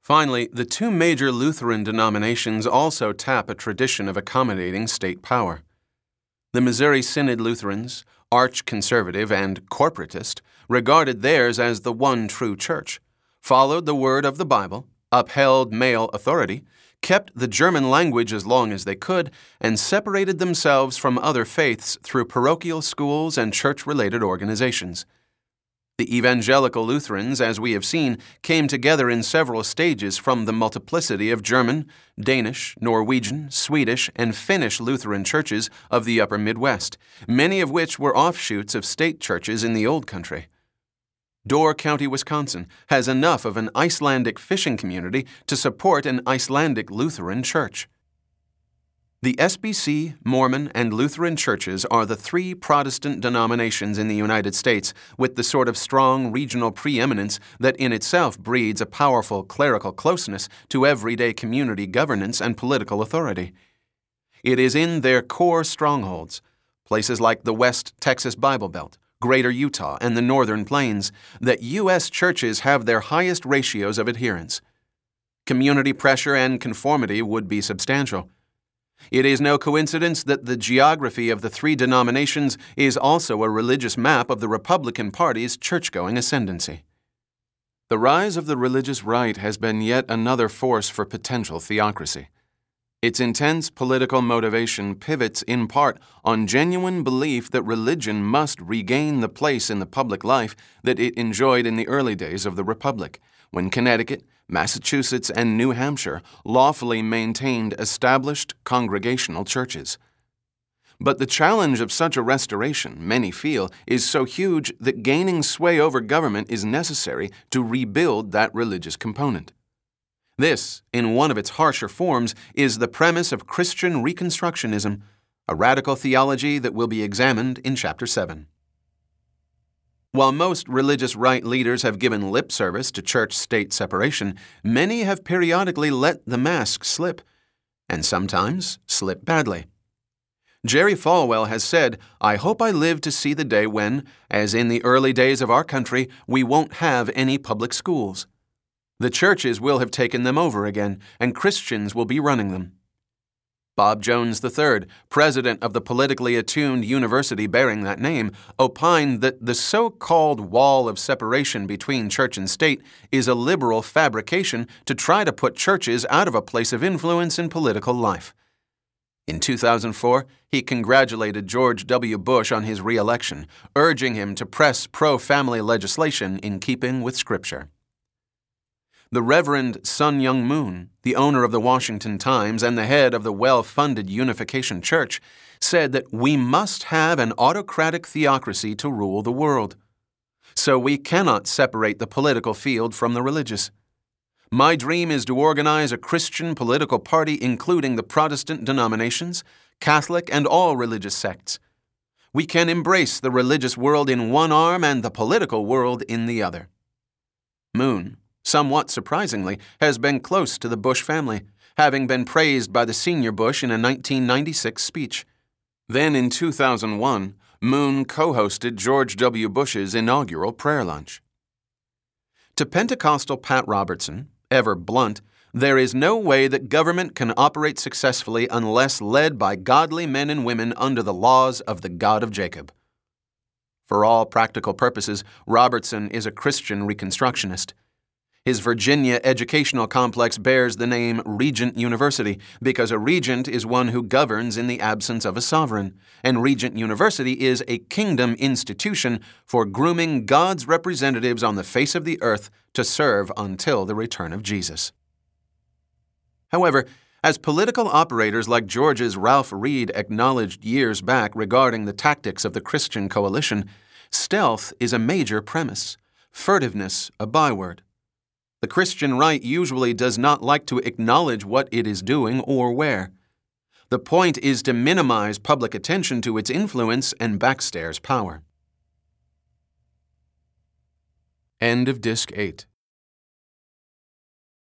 Finally, the two major Lutheran denominations also tap a tradition of accommodating state power. The Missouri Synod Lutherans, arch-conservative and corporatist, regarded theirs as the one true church, followed the word of the Bible, upheld male authority, kept the German language as long as they could, and separated themselves from other faiths through parochial schools and church-related organizations. The evangelical Lutherans, as we have seen, came together in several stages from the multiplicity of German, Danish, Norwegian, Swedish, and Finnish Lutheran churches of the upper Midwest, many of which were offshoots of state churches in the Old Country. Door County, Wisconsin, has enough of an Icelandic fishing community to support an Icelandic Lutheran church. The SBC, Mormon, and Lutheran churches are the three Protestant denominations in the United States with the sort of strong regional preeminence that in itself breeds a powerful clerical closeness to everyday community governance and political authority. It is in their core strongholds, places like the West Texas Bible Belt, Greater Utah, and the Northern Plains, that U.S. churches have their highest ratios of adherence. Community pressure and conformity would be substantial. It is no coincidence that the geography of the three denominations is also a religious map of the Republican Party's church-going ascendancy. The rise of the religious right has been yet another force for potential theocracy. Its intense political motivation pivots in part on genuine belief that religion must regain the place in the public life that it enjoyed in the early days of the Republic, when Connecticut, Massachusetts, and New Hampshire lawfully maintained established congregational churches. But the challenge of such a restoration, many feel, is so huge that gaining sway over government is necessary to rebuild that religious component. This, in one of its harsher forms, is the premise of Christian Reconstructionism, a radical theology that will be examined in Chapter 7. While most religious right leaders have given lip service to church-state separation, many have periodically let the mask slip, and sometimes slip badly. Jerry Falwell has said, "I hope I live to see the day when, as in the early days of our country, we won't have any public schools. The churches will have taken them over again, and Christians will be running them." Bob Jones III, president of the politically attuned university bearing that name, opined that the so-called wall of separation between church and state is a liberal fabrication to try to put churches out of a place of influence in political life. In 2004, he congratulated George W. Bush on his re-election, urging him to press pro-family legislation in keeping with Scripture. The Reverend Sun Myung Moon, the owner of the Washington Times and the head of the well-funded Unification Church, said that we must have an autocratic theocracy to rule the world. So we cannot separate the political field from the religious. My dream is to organize a Christian political party including the Protestant denominations, Catholic, and all religious sects. We can embrace the religious world in one arm and the political world in the other. Moon, somewhat surprisingly, has been close to the Bush family, having been praised by the senior Bush in a 1996 speech. Then in 2001, Moon co-hosted George W. Bush's inaugural prayer lunch. To Pentecostal Pat Robertson, ever blunt, there is no way that government can operate successfully unless led by godly men and women under the laws of the God of Jacob. For all practical purposes, Robertson is a Christian Reconstructionist. His Virginia educational complex bears the name Regent University because a regent is one who governs in the absence of a sovereign, and Regent University is a kingdom institution for grooming God's representatives on the face of the earth to serve until the return of Jesus. However, as political operators like Georgia's Ralph Reed acknowledged years back regarding the tactics of the Christian coalition, stealth is a major premise, furtiveness a byword. The Christian right usually does not like to acknowledge what it is doing or where. The point is to minimize public attention to its influence and backstairs power. End of Disc 8.